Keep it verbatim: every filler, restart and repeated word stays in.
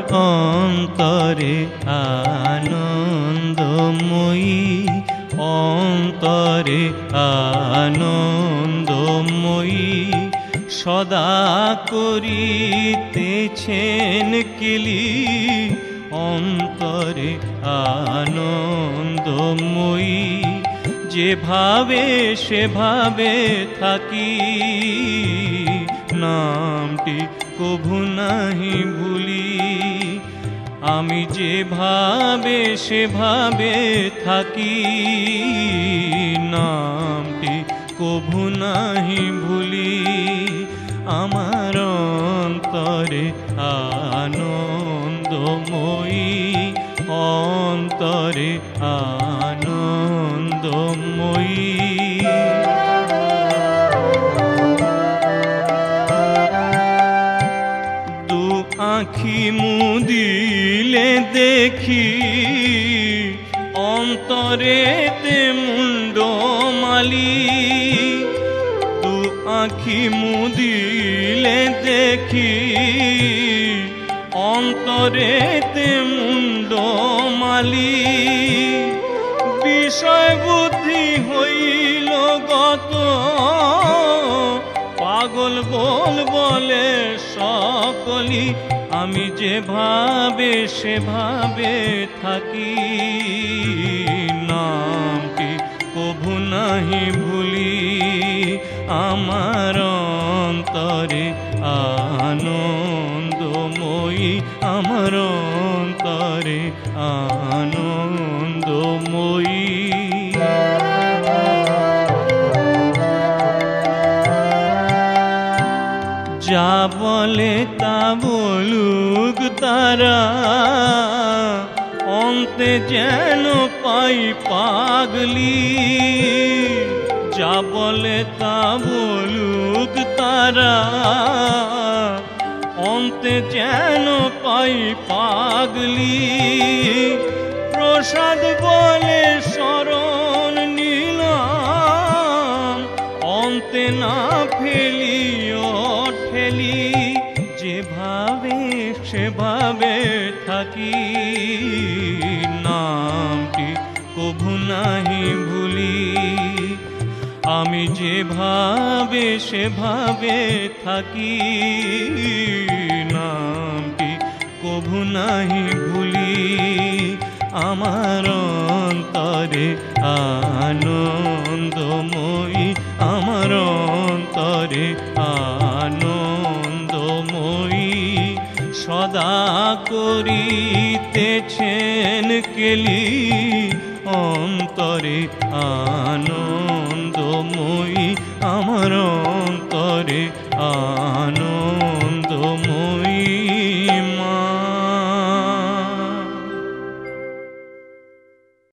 অন্তরে আনন্দময়ী, অন্তরে আনন্দময়ী, সদা করিতেছেন কেলি, অন্তরে আনন্দময়ী। যেভাবে সেভাবে থাকি, নামটি কভু নাহি ভুলি। আমি যেভাবে সেভাবে থাকি, নামটি কভু নাহি ভুলি। আমার অন্তরে আনন্দময়ী, অন্তরে আনন্দময়ী। দু আঁখি মুদিলে দেখি, অন্তরেতে মুন্ডমালি। দু আঁখি মুদিলে দেখি, অন্তরেতে মুন্ডমালি। বিষয় বুদ্ধি হইল গত, পাগল বল বলে সকলি। আমি যেভাবে সেভাবে থাকি, নামটি কভু নাহি ভুলি। আমার অন্তরে আনন্দময়ী, আমার অন্তরে আনন্দময়ী। যা বলে তা বলুক তারা, অন্তে যেন পাই পাগলি। যা বলে তা বলুক তারা, অন্তে যেন পাই পাগলি। প্রসাদ বলে শরণ নিলাম, অন্তে না ফেলিও ঠেলি। যেভাবে সেভাবে থাকি, নামটি কভু নাহি ভুলি। আমি যেভাবে সেভাবে থাকি, নামটি কভু নাহি ভুলি। আমার অন্তরে আনন্দময়ী, আমার অন্তরে আনন্দময়ী। সদা করিতেছেন কেলি, অন্তরে আনন্দময়ী, আমার অন্তরে আ